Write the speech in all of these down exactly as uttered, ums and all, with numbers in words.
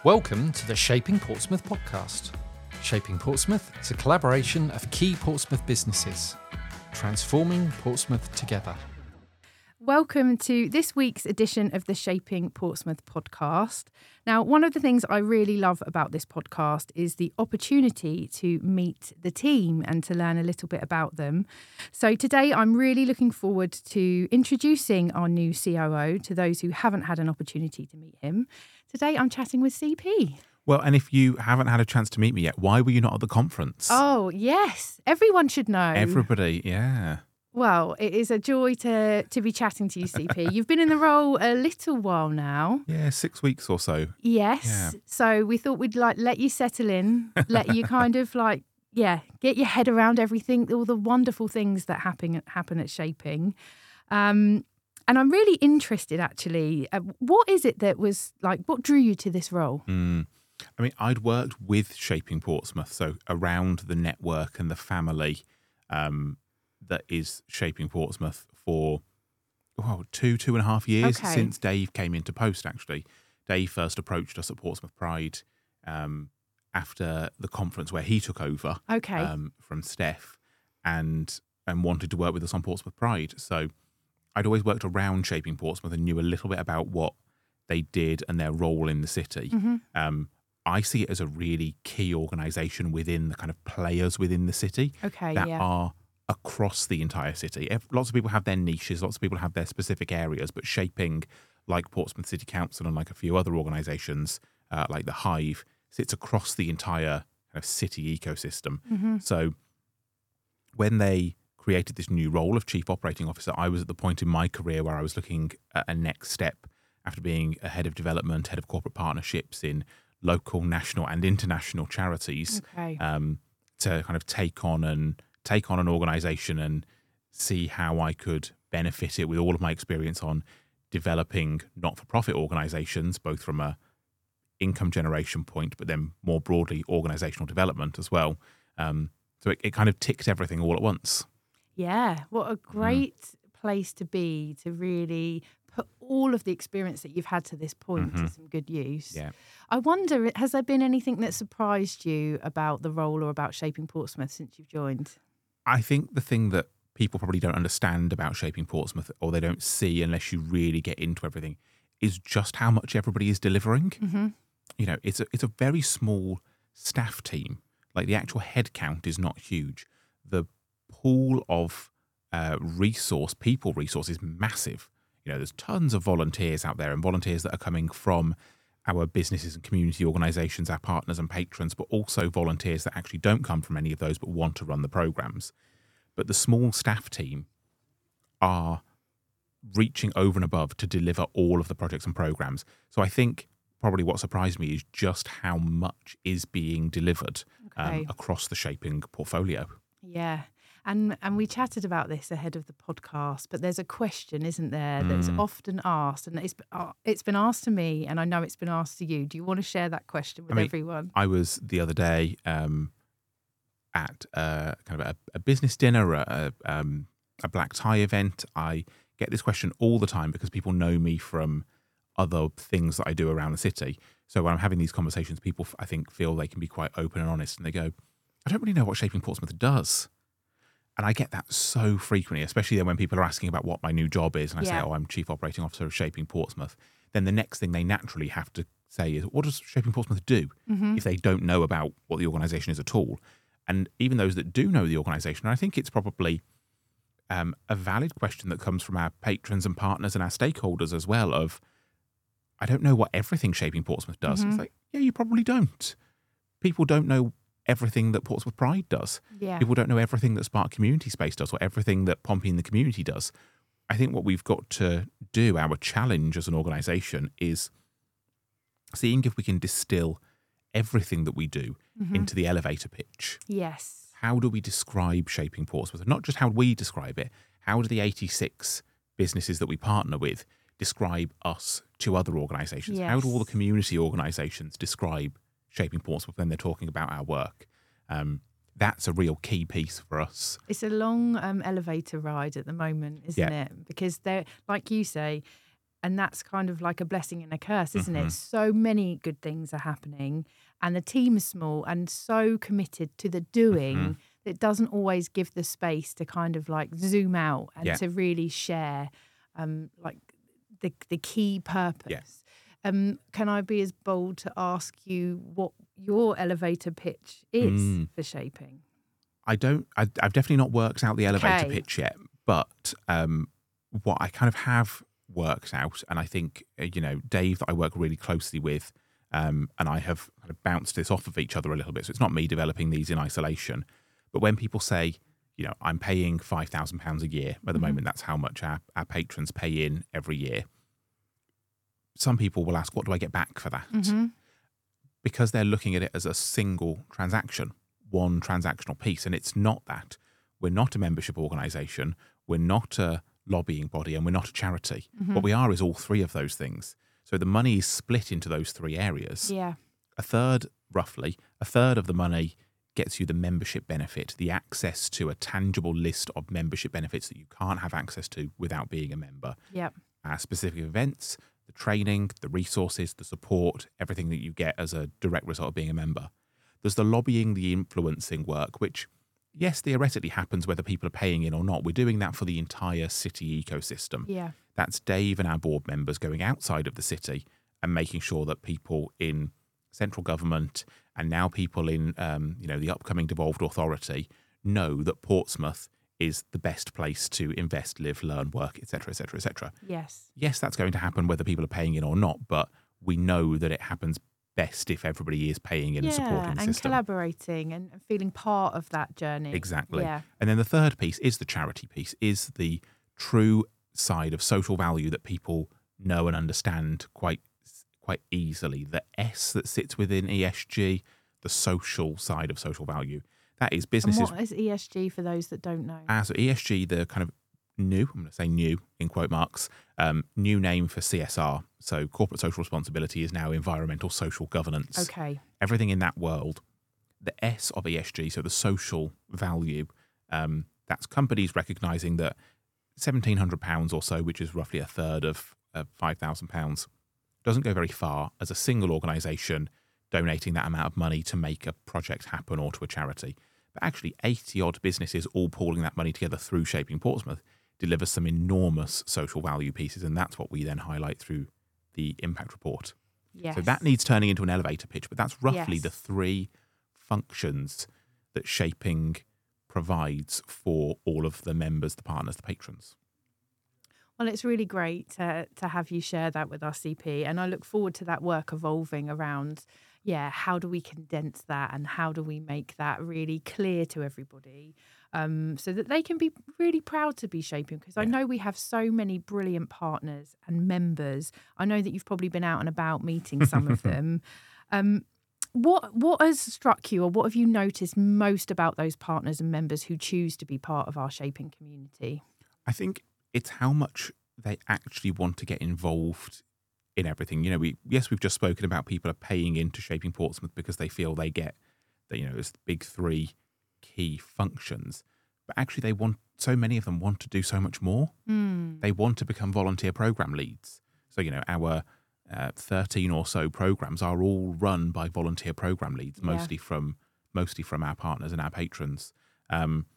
Welcome to the Shaping Portsmouth podcast. Shaping Portsmouth is a collaboration of key Portsmouth businesses, transforming Portsmouth together. Welcome to this week's edition of the Shaping Portsmouth podcast. Now, one of the things I really love about this podcast is the opportunity to meet the team and to learn a little bit about them. So today I'm really looking forward to introducing our new C O O to those who haven't had an opportunity to meet him. Today I'm chatting with C P. Well, and if you haven't had a chance to meet me yet, why were you not at the conference? Oh, yes. Everyone should know. Everybody, yeah. Well, it is a joy to to be chatting to you, C P. You've been in the role a little while now. Yeah, six weeks or so. Yes. Yeah. So we thought we'd like let you settle in, let you kind of like, yeah, get your head around everything, all the wonderful things that happen happen at Shaping. Um, and I'm really interested, actually. Uh, what is it that was like? What drew you to this role? Mm. I mean, I'd worked with Shaping Portsmouth, so around the network and the family. Um, that is Shaping Portsmouth for oh, two, two and a half years Okay. since Dave came into post, actually. Dave first approached us at Portsmouth Pride um, after the conference where he took over Okay. um, from Steph and and wanted to work with us on Portsmouth Pride. So I'd always worked around Shaping Portsmouth and knew a little bit about what they did and their role in the city. Mm-hmm. Um, I see it as a really key organisation within the kind of players within the city Okay. that Yeah. are across the entire city. Ev- Lots of people have their niches, lots of people have their specific areas, but Shaping, like Portsmouth City Council and like a few other organisations, uh, like the Hive, sits across the entire kind of city ecosystem. Mm-hmm. So when they created this new role of Chief Operating Officer, I was at the point in my career where I was looking at a next step after being a head of development, head of corporate partnerships in local, national and international charities, Okay. um, to kind of take on and take on an organisation and see how I could benefit it with all of my experience on developing not-for-profit organisations, both from a income generation point, but then more broadly organisational development as well. Um, so it, it kind of ticked everything all at once. Yeah, what a great place to be to really put all of the experience that you've had to this point to Mhm. some good use. Yeah. I wonder, has there been anything that surprised you about the role or about Shaping Portsmouth since you've joined? I think the thing that people probably don't understand about Shaping Portsmouth, or they don't see unless you really get into everything, is just how much everybody is delivering. Mm-hmm. You know, it's a it's a very small staff team. Like the actual head count is not huge. The pool of uh, resource, people resource is massive. You know, there's tons of volunteers out there and volunteers that are coming from our businesses and community organisations, our partners and patrons, but also volunteers that actually don't come from any of those but want to run the programmes. But the small staff team are reaching over and above to deliver all of the projects and programmes. So I think probably what surprised me is just how much is being delivered um, Okay. across the Shaping portfolio. Yeah. And and we chatted about this ahead of the podcast, but there's a question, isn't there, that's Mm. often asked, and it's uh, it's been asked to me, and I know it's been asked to you. Do you want to share that question with mean, everyone? I was the other day um, at uh, kind of a, a business dinner, a, a, um, a black tie event. I get this question all the time because people know me from other things that I do around the city. So when I'm having these conversations, people, I think, feel they can be quite open and honest, and they go, I don't really know what Shaping Portsmouth does. And I get that so frequently, especially then when people are asking about what my new job is, and I Yeah. say, oh, I'm Chief Operating Officer of Shaping Portsmouth. Then the next thing they naturally have to say is, what does Shaping Portsmouth do? Mm-hmm. If they don't know about what the organisation is at all. And even those that do know the organisation, and I think it's probably um, a valid question that comes from our patrons and partners and our stakeholders as well of, I don't know what everything Shaping Portsmouth does. Mhm. It's like, yeah, you probably don't. People don't know everything that Portsmouth Pride does. Yeah. People don't know everything that Spark Community Space does or everything that Pompey in the Community does. I think what we've got to do, our challenge as an organisation, is seeing if we can distill everything that we do Mhm. into the elevator pitch. Yes. How do we describe Shaping Portsmouth? And not just how we describe it, how do the eighty-six businesses that we partner with describe us to other organisations? How do all the Yes. community organisations describe Shaping Portsmouth when they're talking about our work? Um, that's a real key piece for us. It's a long um, elevator ride at the moment, isn't Yeah. it? Because they're, like you say, And that's kind of like a blessing and a curse, isn't Mhm. it? So many good things are happening and the team is small and so committed to the doing Mhm. that it doesn't always give the space to kind of like zoom out and Yeah. to really share um, like the, the key purpose. Yeah. Um, can I be as bold to ask you what your elevator pitch is Mm. for shaping? I don't. I, I've definitely not worked out the elevator Okay. pitch yet, but um, what I kind of have worked out, and I think uh, you know, Dave, that I work really closely with, um, and I have kind of bounced this off of each other a little bit. So it's not me developing these in isolation, but when people say, you know, I'm paying five thousand pounds a year at the Mhm. moment, that's how much our, our patrons pay in every year. Some people will ask, what do I get back for that? Mm-hmm. Because they're looking at it as a single transaction, one transactional piece. And it's not that. We're not a membership organisation. We're not a lobbying body and we're not a charity. Mm-hmm. What we are is all three of those things. So the money is split into those three areas. Yeah. A third, roughly, a third of the money gets you the membership benefit, the access to a tangible list of membership benefits that you can't have access to without being a member. Yep. Our specific events, the training, the resources, the support, everything that you get as a direct result of being a member. There's the lobbying, the influencing work, which, yes, theoretically happens whether people are paying in or not. We're doing that for the entire city ecosystem. Yeah. That's Dave and our board members going outside of the city and making sure that people in central government and now people in, um, you know, the upcoming devolved authority know that Portsmouth is the best place to invest, live, learn, work, et cetera, et cetera, et cetera. Yes. Yes, that's going to happen whether people are paying in or not, but we know that it happens best if everybody is paying in yeah, and supporting the and system. collaborating and feeling part of that journey. Exactly. Yeah. And then the third piece is the charity piece, is the true side of social value that people know and understand quite quite easily. The S that sits within E S G, the social side of social value. That is And businesses. what is E S G for those that don't know? As E S G, the kind of new, I'm going to say new in quote marks, um, new name for C S R. So corporate social responsibility is now environmental social governance. Okay. Everything in that world. The S of E S G, so the social value, um, that's companies recognising that seventeen hundred pounds or so, which is roughly a third of uh, five thousand pounds, doesn't go very far as a single organisation donating that amount of money to make a project happen or to a charity. But actually eighty odd businesses all pooling that money together through Shaping Portsmouth delivers some enormous social value pieces, and that's what we then highlight through the impact report. Yes. So that needs turning into an elevator pitch, but that's roughly Yes. the three functions that Shaping provides for all of the members, the partners, the patrons. Well, it's really great to, to have you share that with our C P. And I look forward to that work evolving around, yeah, how do we condense that and how do we make that really clear to everybody um, so that they can be really proud to be Shaping? Because I Yeah. know we have so many brilliant partners and members. I know that you've probably been out and about meeting some of them. Um, what what has struck you or what have you noticed most about those partners and members who choose to be part of our Shaping community? I think it's how much they actually want to get involved in everything. You know, we yes, we've just spoken about people are paying into Shaping Portsmouth because they feel they get that, you know, it's the big three key functions. But actually they want, so many of them want to do so much more. Mm. They want to become volunteer program leads. So, you know, our uh, thirteen or so programs are all run by volunteer program leads, Yeah. mostly from mostly from our partners and our patrons. Um,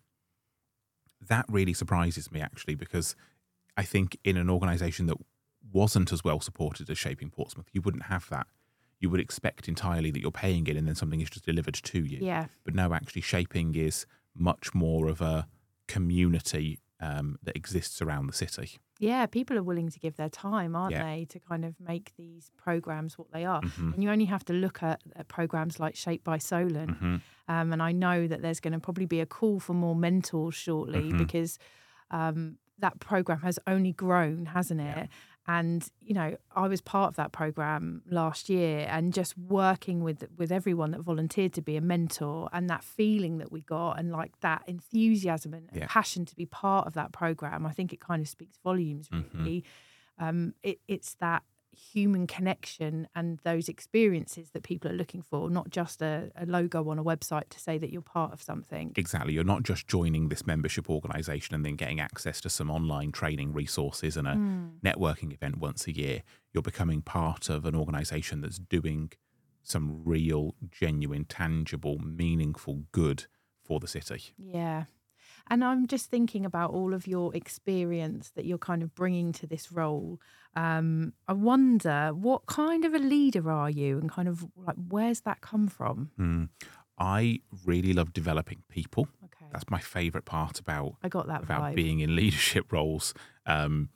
that really surprises me, actually, because I think in an organisation that wasn't as well supported as Shaping Portsmouth, you wouldn't have that. You would expect entirely that you're paying it and then something is just delivered to you. Yeah. But no, actually, Shaping is much more of a community um, that exists around the city. Yeah, people are willing to give their time, aren't Yeah. they, to kind of make these programs what they are. Mhm. And you only have to look at, at programs like Shaped by Solent. Mhm. Um, and I know that there's going to probably be a call for more mentors shortly Mhm. because um, that program has only grown, hasn't it? Yeah. And, you know, I was part of that program last year and just working with with everyone that volunteered to be a mentor and that feeling that we got and like that enthusiasm and Yeah. passion to be part of that program. I think it kind of speaks volumes, Mhm. really. Um, it, it's that human connection and those experiences that people are looking for, not just a, a logo on a website to say that you're part of something. Exactly. You're not just joining this membership organisation and then getting access to some online training resources and a Mm. networking event once a year. You're becoming part of an organisation that's doing some real, genuine, tangible, meaningful good for the city. Yeah. And I'm just thinking about all of your experience that you're kind of bringing to this role. Um, I wonder, what kind of a leader are you, and kind of like where's that come from? Mm. I really love developing people. Okay. That's my favourite part about I got that about vibe. being in leadership roles. Um,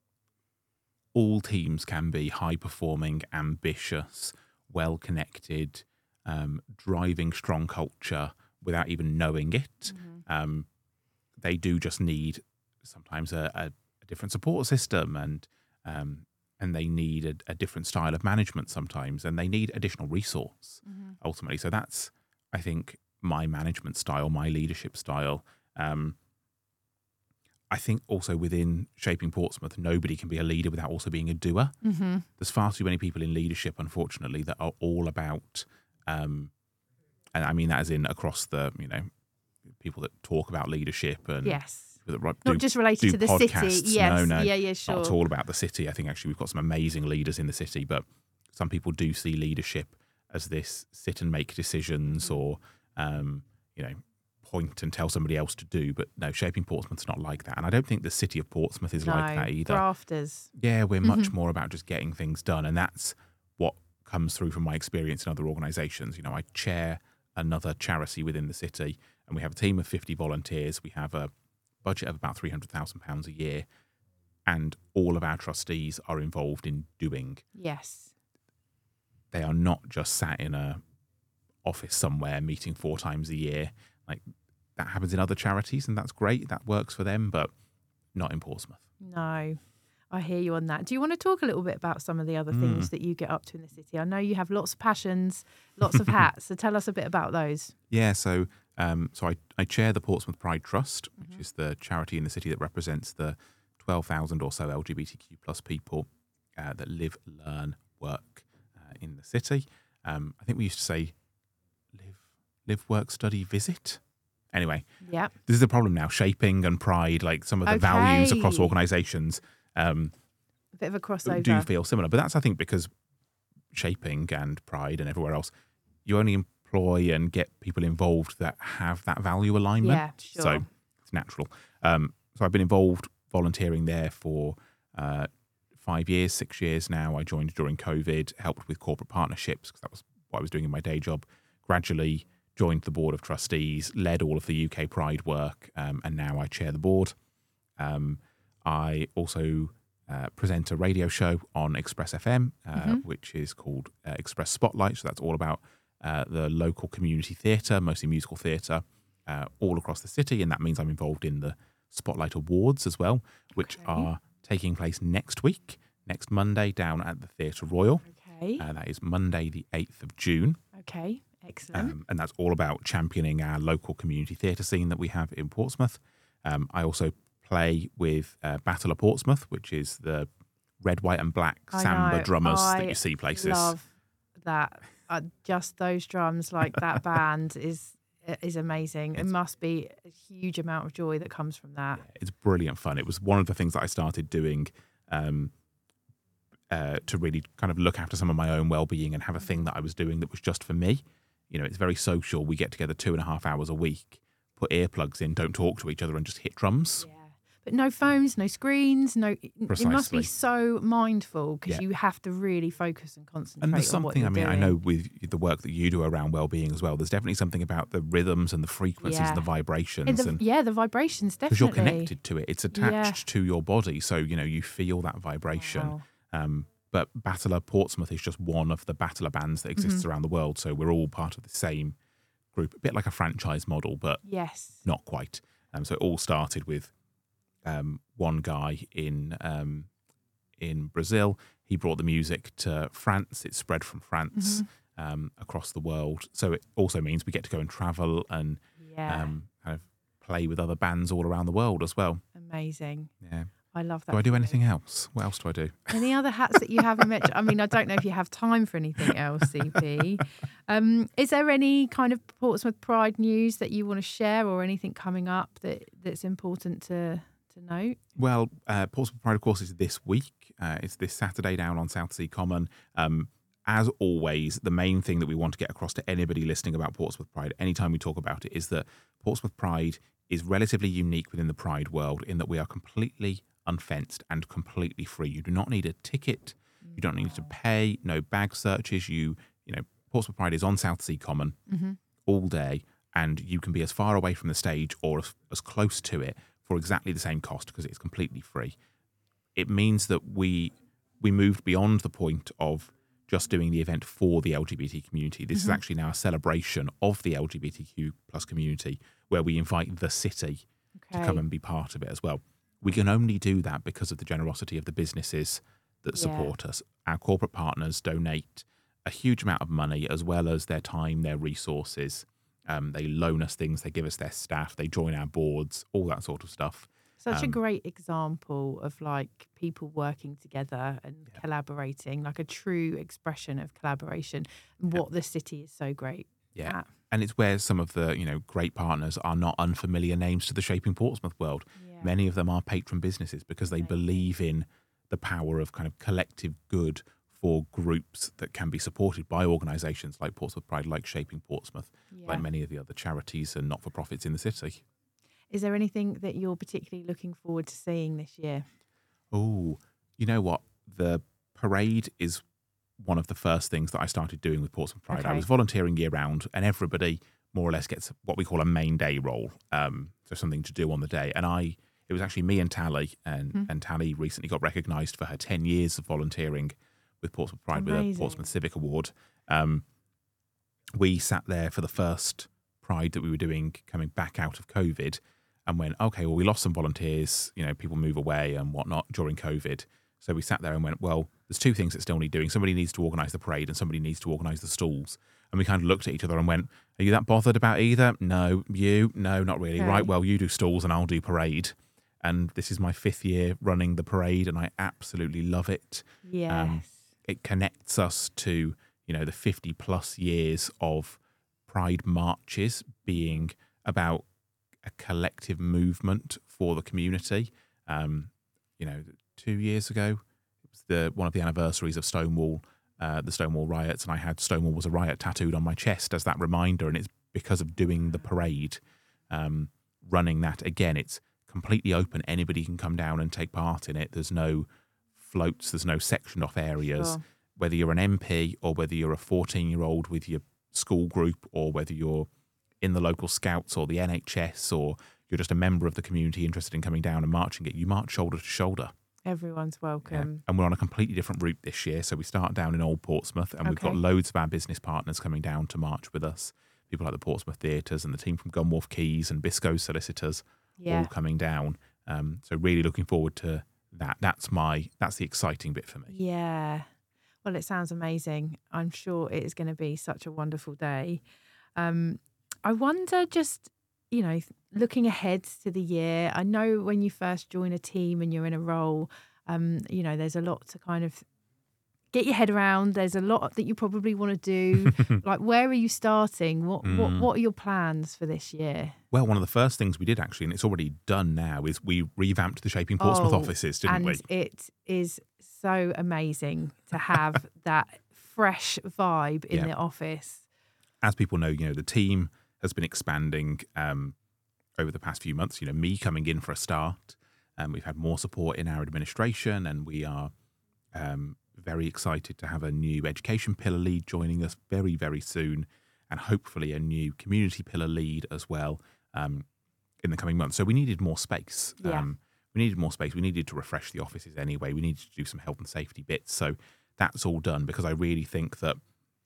all teams can be high performing, ambitious, well connected, um, driving strong culture without even knowing it. Mhm. Um, they do just need sometimes a, a, a different support system, and um, and they need a, a different style of management sometimes, and they need additional resource Mhm. ultimately. So that's, I think, my management style, my leadership style. Um, I think also within Shaping Portsmouth, nobody can be a leader without also being a doer. Mhm. There's far too many people in leadership, unfortunately, that are all about, um, and I mean that as in across the, you know, people that talk about leadership and Yes. people that write- Not do, just related do to the podcasts. city. Yes. No, no, Yeah, yeah, sure. not at all about the city. I think actually we've got some amazing leaders in the city, but some people do see leadership as this sit and make decisions or, um, you know, point and tell somebody else to do. But no, Shaping Portsmouth's not like that. And I don't think the city of Portsmouth is No, like that either. grafters. Yeah, we're much Mhm. more about just getting things done. And that's what comes through from my experience in other organisations. You know, I chair another charity within the city, and we have a team of fifty volunteers. We have a budget of about three hundred thousand pounds a year, and all of our trustees are involved in doing. Yes. They are not just sat in a office somewhere meeting four times a year. Like, that happens in other charities, and that's great. That works for them, but not in Portsmouth. No, I hear you on that. Do you want to talk a little bit about some of the other things Mm. that you get up to in the city? I know you have lots of passions, lots of hats. So tell us a bit about those. Yeah, so um, so I, I chair the Portsmouth Pride Trust, which Mhm. is the charity in the city that represents the twelve thousand or so L G B T Q plus people uh, that live, learn, work uh, in the city. Um, I think we used to say live, live, work, study, visit. Anyway, Yeah. this is the problem now, shaping and pride, like some of the values across Okay. organisations um, A bit of a crossover. do feel similar. But that's, I think, because shaping and pride and everywhere else, you only employ and get people involved that have that value alignment. Yeah, sure. So it's natural. Um, so I've been involved volunteering there for uh, five years, six years now. I joined during COVID, helped with corporate partnerships because that was what I was doing in my day job. Gradually joined the board of trustees, led all of the U K Pride work, um, and now I chair the board. Um, I also uh, present a radio show on Express F M, uh, Mhm. which is called uh, Express Spotlight. So that's all about uh, the local community theatre, mostly musical theatre, uh, all across the city. And that means I'm involved in the Spotlight Awards as well, which Okay. are taking place next week, next Monday, down at the Theatre Royal. Okay. Uh, that is Monday, the eighth of June. Okay. Excellent. Um, and that's all about championing our local community theatre scene that we have in Portsmouth. Um, I also play with uh, Battle of Portsmouth, which is the red, white and black I samba know. drummers I that you see places. love that. Uh, just those drums, like that band, is is amazing. It It's- must be a huge amount of joy that comes from that. It's brilliant fun. It was one of the things that I started doing um, uh, to really kind of look after some of my own well-being and have a thing that I was doing that was just for me. You know, it's very social. We get together two and a half hours a week, put earplugs in, don't talk to each other and just hit drums. Yeah. But no phones, no screens, no. It must Precisely. be so mindful because Yeah. you have to really focus and concentrate And there's on what something, you're I mean, doing. I know with the work that you do around well-being as well, there's definitely something about the rhythms and the frequencies Yeah. and the And vibrations. the- and yeah, the vibrations because definitely. you're connected to it. It's attached to your body. So, you know, you feel that vibration. Wow. Um, but Battler Portsmouth is just one of the Battler bands that exists Mm-hmm. around the world. So we're all part of the same group, a bit like a franchise model, but Yes. not quite. Um, so it all started with um, one guy in um, in Brazil. He brought the music to France. It spread from France Mm-hmm. um, across the world. So it also means we get to go and travel and Yeah. um, kind of play with other bands all around the world as well. Amazing. Yeah. I love that. Do I do feeling. anything else? What else do I do? Any other hats that you haven't mentioned? I mean, I don't know if you have time for anything else, C P. Um, is there any kind of Portsmouth Pride news that you want to share, or anything coming up that, that's important to to note? Well, uh, Portsmouth Pride, of course, is this week. Uh, it's this Saturday down on Southsea Common. Um, as always, the main thing that we want to get across to anybody listening about Portsmouth Pride, anytime we talk about it, is that Portsmouth Pride is relatively unique within the Pride world in that we are completely unfenced and completely free. You do not need a ticket. You don't need to pay. No bag searches. You, you know, Portsmouth Pride is on Southsea Common Mm-hmm. all day, and you can be as far away from the stage or as, as close to it for exactly the same cost because it's completely free. It means that we we moved beyond the point of just doing the event for the L G B T community. This Mm-hmm. is actually now a celebration of the L G B T Q plus community where we invite the city Okay. to come and be part of it as well. We can only do that because of the generosity of the businesses that Yeah. support us. Our corporate partners donate a huge amount of money as well as their time, their resources. Um, they loan us things, they give us their staff, they join our boards, all that sort of stuff. Such a Um, great example of like people working together and Yeah. collaborating, like a true expression of collaboration, and Yeah. what the city is so great Yeah. at. And it's where some of the, you know, great partners are not unfamiliar names to the Shaping Portsmouth world. Yeah. Many of them are patron businesses because they Amazing. believe in the power of kind of collective good for groups that can be supported by organisations like Portsmouth Pride, like Shaping Portsmouth, Yeah. like many of the other charities and not-for-profits in the city. Is there anything that you're particularly looking forward to seeing this year? Oh, you know what? The parade is one of the first things that I started doing with Portsmouth Pride. I Okay. was volunteering year round, and everybody more or less gets what we call a main day role, um, so something to do on the day. And I, it was actually me and Tally, and, Mhm. and Tally recently got recognised for her ten years of volunteering with Portsmouth Pride with a Amazing. Portsmouth Civic Award. Um, we sat there for the first Pride that we were doing coming back out of COVID and went, okay, well, we lost some volunteers, you know, people move away and whatnot during COVID. So we sat there and went, well, there's two things that still need doing. Somebody needs to organise the parade and somebody needs to organise the stalls. And we kind of looked at each other and went, are you that bothered about either? No. You? No, not really. Okay. Right, well, you do stalls and I'll do parade. And this is my fifth year running the parade and I absolutely love it. Yes. It connects us to, you know, the fifty plus years of Pride marches being about a collective movement for the community. Um, you know, two years ago, it was the one of the anniversaries of Stonewall, uh, the Stonewall riots, and I had Stonewall was a riot tattooed on my chest as that reminder, and it's because of doing the parade, um, running that. Again, it's completely open. Anybody can come down and take part in it. There's no floats, there's no sectioned off areas. Sure. Whether you're an M P or whether you're a fourteen-year-old with your school group or whether you're in the local scouts or the N H S or you're just a member of the community interested in coming down and marching it, you march shoulder to shoulder. Everyone's Yeah. welcome. And we're on a completely different route this year. So we start down in Old Portsmouth and we've got Okay. loads of our business partners coming down to march with us. People like the Portsmouth Theatres and the team from Gunwharf Keys and Biscoe Solicitors Yeah. all coming down. Um, so really looking forward to that. That's my, that's the exciting bit for me. Yeah. Well, it sounds amazing. I'm sure it is going to be such a wonderful day. Um, I wonder just, you know, looking ahead to the year, I know when you first join a team and you're in a role, um, you know, there's a lot to kind of get your head around. There's a lot that you probably want to do. Like, where are you starting? What, what, Mm. what are your plans for this year? Well, one of the first things we did actually, and it's already done now, is we revamped the Shaping Portsmouth Oh, offices, didn't and we? it is so amazing to have that fresh vibe in Yeah. the office. As people know, you know, the team has been expanding um, over the past few months. You know, me coming in for a start, and we've had more support in our administration, and we are um, very excited to have a new education pillar lead joining us very, very soon, and hopefully a new community pillar lead as well um, in the coming months. So we needed more space. Yeah. Um, we needed more space. We needed to refresh the offices anyway. We needed to do some health and safety bits. So that's all done because I really think that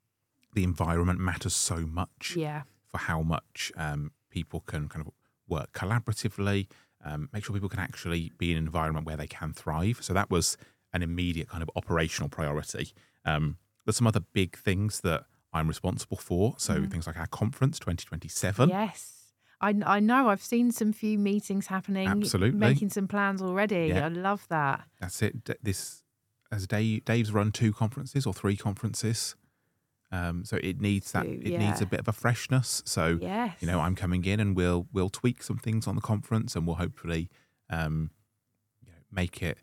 the environment matters so much Yeah. for how much um, people can kind of work collaboratively, um, make sure people can actually be in an environment where they can thrive. So that was an immediate kind of operational priority. Um, there's some other big things that I'm responsible for. So Mm. things like our conference twenty twenty-seven. Yes. I, I know I've seen some few meetings happening. Absolutely. Making some plans already. Yeah. I love that. That's it. D- This, as Dave, Dave's run two conferences or three conferences. Um, so it needs that. Two, It yeah. needs a bit of a freshness. So Yes. you know, I'm coming in and we'll we'll tweak some things on the conference, and we'll hopefully um, you know, make it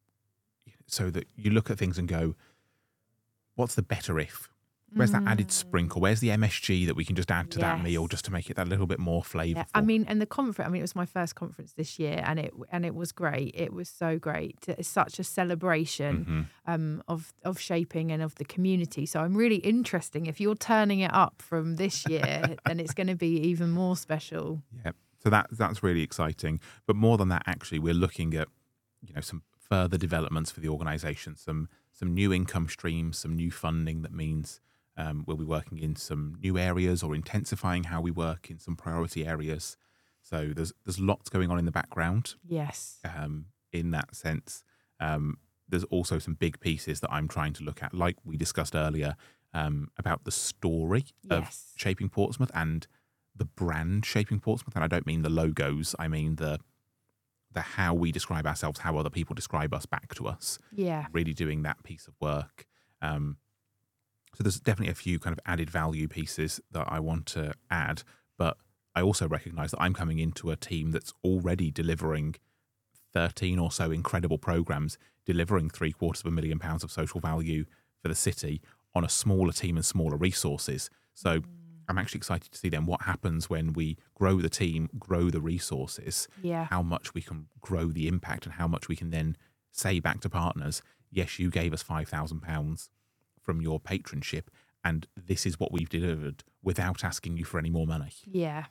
so that you look at things and go, what's the better if? Where's that added sprinkle? Where's the M S G that we can just add to that Yes. meal just to make it that little bit more flavourful? Yeah, I mean, and the conference. I mean, it was my first conference this year, and it and it was great. It was so great. It's such a celebration Mhm. um, of of shaping and of the community. So I'm really interesting. If you're turning it up from this year, then it's going to be even more special. Yeah. So that that's really exciting. But more than that, actually, we're looking at you know some further developments for the organisation, some some new income streams, some new funding that means. Um, we'll be working in some new areas or intensifying how we work in some priority areas. So there's there's lots going on in the background Yes. um, in that sense. Um, there's also some big pieces that I'm trying to look at, like we discussed earlier, um, about the story of Yes. Shaping Portsmouth and the brand Shaping Portsmouth. And I don't mean the logos, I mean the the how we describe ourselves, how other people describe us back to us. Yeah. Really doing that piece of work. Um, So there's definitely a few kind of added value pieces that I want to add, but I also recognise that I'm coming into a team that's already delivering thirteen or so incredible programmes, delivering three quarters of a million pounds of social value for the city on a smaller team and smaller resources. So I'm actually excited to see then what happens when we grow the team, grow the resources, Yeah. how much we can grow the impact and how much we can then say back to partners, yes, you gave us five thousand pounds from your patronship, and this is what we've delivered without asking you for any more money. Yeah.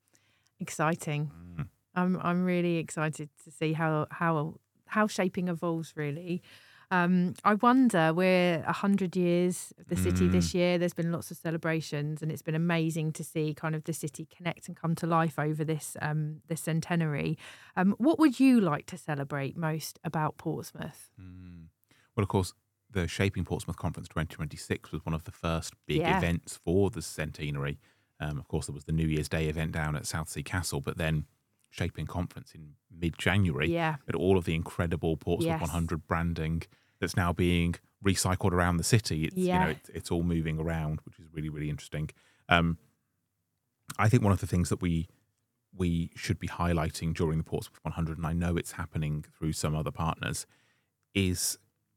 Exciting. Mm. I'm I'm really excited to see how how how shaping evolves. Really, um, I wonder. We're a hundred years of the city Mm. this year. There's been lots of celebrations, and it's been amazing to see kind of the city connect and come to life over this um, this centenary. Um, what would you like to celebrate most about Portsmouth? Mm. Well, of course, the Shaping Portsmouth Conference twenty twenty-six was one of the first big Yeah. events for the centenary. Um, of course, there was the New Year's Day event down at Southsea Castle, but then Shaping Conference in mid-January. Yeah, But all of the incredible Portsmouth Yes. one hundred branding that's now being recycled around the city. It's, Yeah. you know, it's, it's all moving around, which is really, really interesting. Um, I think one of the things that we we should be highlighting during the Portsmouth one hundred, and I know it's happening through some other partners, is,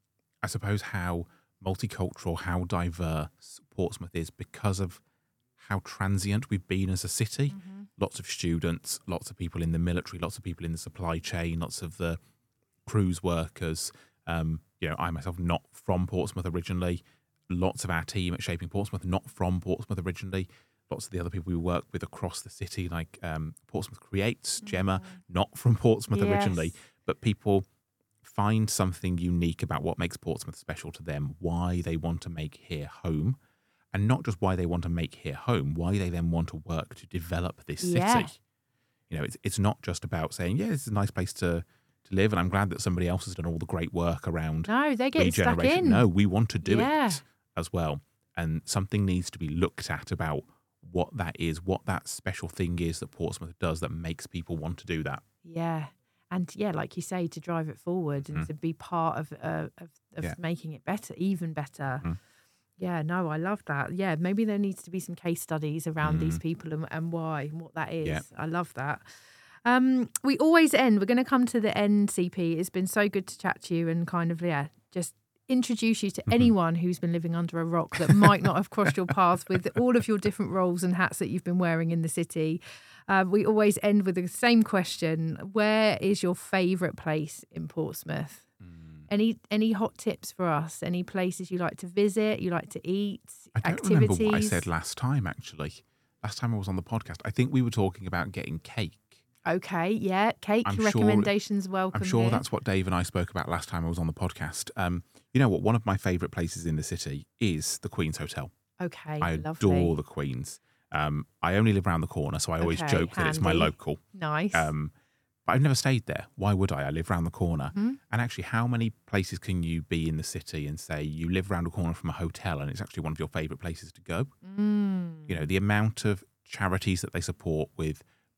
I suppose, how multicultural, how diverse Portsmouth is because of how transient we've been as a city. Mm-hmm. Lots of students, lots of people in the military, lots of people in the supply chain, lots of the cruise workers. Um, you know, I myself not from Portsmouth originally. Lots of our team at Shaping Portsmouth not from Portsmouth originally. Lots of the other people we work with across the city, like um, Portsmouth Creates, Gemma, not from Portsmouth Yes. originally, but people find something unique about what makes Portsmouth special to them, why they want to make here home. And not just why they want to make here home, why they then want to work to develop this city. Yeah. You know, it's it's not just about saying, yeah, this is a nice place to, to live, and I'm glad that somebody else has done all the great work around No, they get stuck regeneration. in. No, we want to do Yeah. it as well. And something needs to be looked at about what that is, what that special thing is that Portsmouth does that makes people want to do that. Yeah. And yeah, like you say, to drive it forward and Mm. to be part of uh, of, of Yeah. making it better, even better. Mm. Yeah, no, I love that. Yeah, maybe there needs to be some case studies around these Mm. people and, and why and what that is. Yeah. I love that. Um, we always end. We're going to come to the end, C P. It's been so good to chat to you and kind of, yeah, just introduce you to Mhm. anyone who's been living under a rock that might not have crossed your path with all of your different roles and hats that you've been wearing in the city. Uh, we always end with the same question. Where is your favourite place in Portsmouth? Mm. Any any hot tips for us? Any places you like to visit, you like to eat, I don't activities? remember what I said last time, actually. Last time I was on the podcast, I think we were talking about getting cake. Okay, yeah. Cake I'm sure- recommendations welcome. I'm sure here. that's what Dave and I spoke about last time I was on the podcast. Um, you know what? One of my favourite places in the city is the Queen's Hotel. Okay, I lovely. adore the Queen's. Um, I only live around the corner, so I always Okay, joke that it's my handy. local. Nice. Um, but I've never stayed there. Why would I? I live around the corner. Mhm. And actually, how many places can you be in the city and say you live around a corner from a hotel and it's actually one of your favourite places to go? Mm. You know, the amount of charities that they support with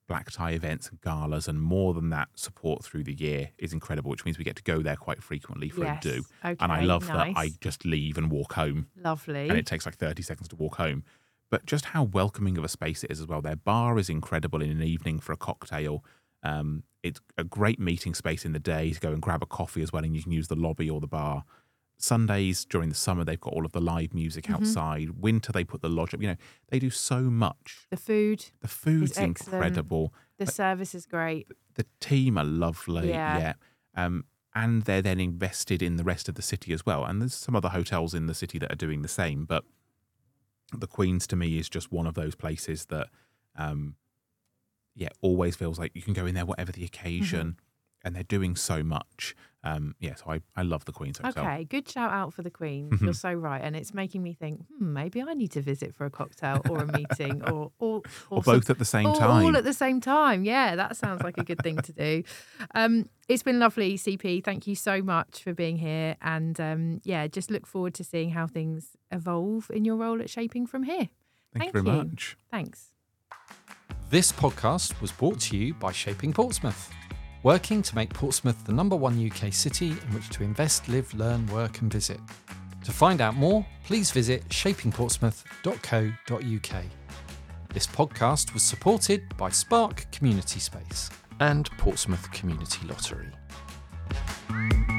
black tie events and galas, and more than that, support through the year is incredible, which means we get to go there quite frequently for Yes. a do. Okay, And I love nice. that I just leave and walk home, Lovely. and it takes like thirty seconds to walk home. But just how welcoming of a space it is as well. Their bar is incredible in an evening for a cocktail. Um, it's a great meeting space in the day to go and grab a coffee as well, and you can use the lobby or the bar. Sundays during the summer, they've got all of the live music Mm-hmm. outside. Winter, they put the lodge up. You know, they do so much. The food, The food's excellent. incredible. the service is great. The team are lovely. Yeah. Yeah. Um, and they're then invested in the rest of the city as well. And there's some other hotels in the city that are doing the same. But the Queen's, to me, is just one of those places that, um, yeah, always feels like you can go in there whatever the occasion. Mm-hmm. And they're doing so much. Um, yeah, so I, I love the Queen's Hotel. Okay, good shout out for the Queen. You're so right, and it's making me think, hmm, maybe I need to visit for a cocktail or a meeting, or or, Or some- both at the same all, time. all at the same time. Yeah, that sounds like a good thing to do. Um, it's been lovely, C P. Thank you so much for being here, and um, yeah, just look forward to seeing how things evolve in your role at Shaping from here. Thank, Thank you very you. much. Thanks. This podcast was brought to you by Shaping Portsmouth, working to make Portsmouth the number one U K city in which to invest, live, learn, work and visit. To find out more, please visit shaping portsmouth dot co dot uk. This podcast was supported by Spark Community Space and Portsmouth Community Lottery.